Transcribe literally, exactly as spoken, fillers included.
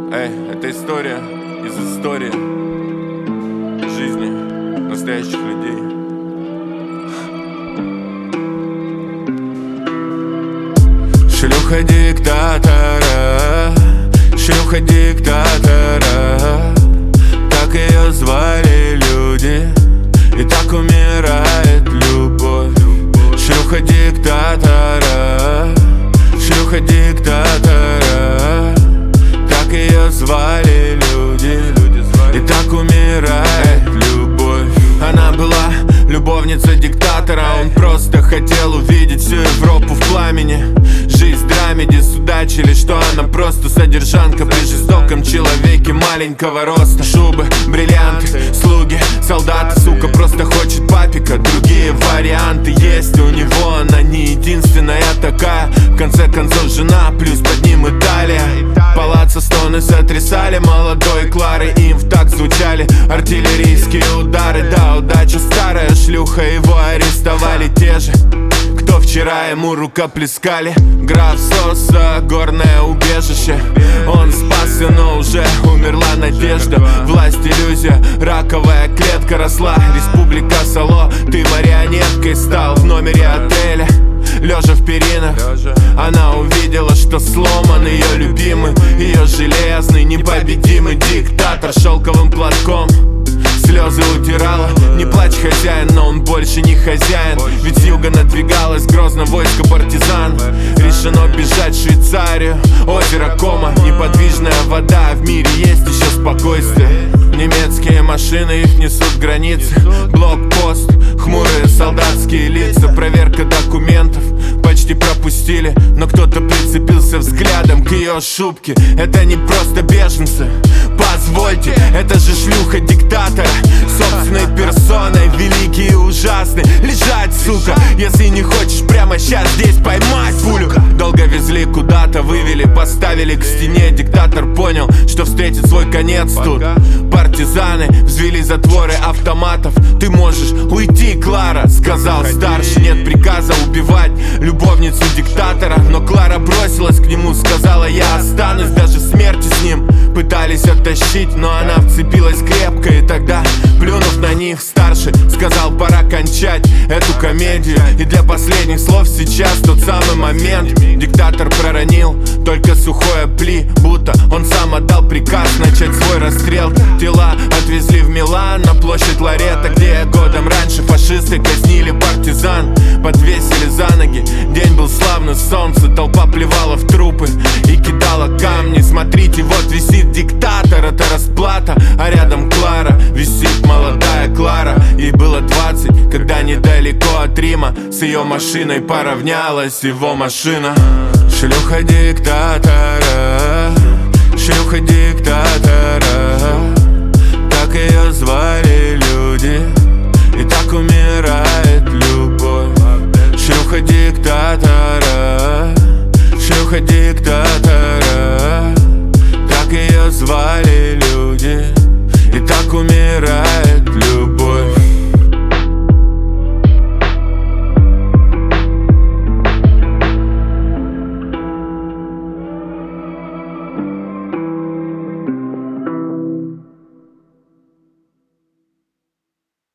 Эй, это история из истории жизни настоящих людей. Шлюха диктатора, шлюха диктатора, так ее звали люди, и так умирает любовь. Шлюха диктатора, шлюха диктатора, так ее звали люди, и так умирает любовь. Она была любовница диктатора, он просто хотел увидеть всю Европу в пламени. Жизнь драмеди судачили, что она просто содержанка при жестоком человеке маленького роста. Шубы, бриллианты, слуги, солдаты, сука, просто хочет папика. Другие варианты есть у него, она не единственная такая. В конце концов жена, плюс под ним Италия. Палаца стоны сотрясали молодой Клары, им в так звучали артиллерийские удары. Да, удача старая, шлюха, его арестовали те же, кто вчера ему рукоплескали. Граф Соса, горное убежище, он спасся, но уже умерла надежда. Власть, иллюзия, раковая клетка росла. Республика Сало, ты марионеткой стал в номере отеля. Лежа в перинах, она увидела, что сломан ее любимый, ее железный, непобедимый диктатор. Шелковым платком слезы утирала. Не плачь, хозяин, но он больше не хозяин. Ведь с юга надвигалось грозно войско партизан. Решено бежать в Швейцарию, озеро Кома, неподвижная вода, в мире есть еще спокойствие. Немецкие машины, их несут границы. Блокпост, хмурые солдатские лица. Проверка документов, почти пропустили, но кто-то прицепился взглядом к ее шубке. Это не просто беженцы, позвольте, это же шлюха диктатора, собственной персоной, великий и ужасный. Лежать, сука, если не хочешь прямо сейчас здесь поймать пулю. Долго везли куда-то, вывели, поставили к стене. Диктатор понял, что встретит свой конец тут. Партизаны взвели затворы автоматов. Ты можешь уйти, Клара, сказал старший. Нет приказа убивать любовницу диктатора, но Клара бросилась к нему, сказала: я останусь даже в смерти с ним. Пытались оттащить, но она вцепилась крепко. И тогда, плюнув на них, старший сказал: пора кончать эту комедию. И для последних слов сейчас тот самый момент. Диктатор проронил только сухое пли, будто он сам отдал приказ начать свой расстрел. Тела отвезли в Милан, на площадь Лоретто, где годом раньше фашисты казнили партизан. Подвесили за ноги, день был славный, солнце, толпа плевала в трупы и кидала камни. Смотрите, вот висит диктатор, это расплата, а рядом Клара, висит молодая Клара. Ей было двадцать, когда недалеко от Рима с ее машиной поравнялась его машина. Шлюха диктатора, шлюха диктатора, так ее звали люди, и так умирает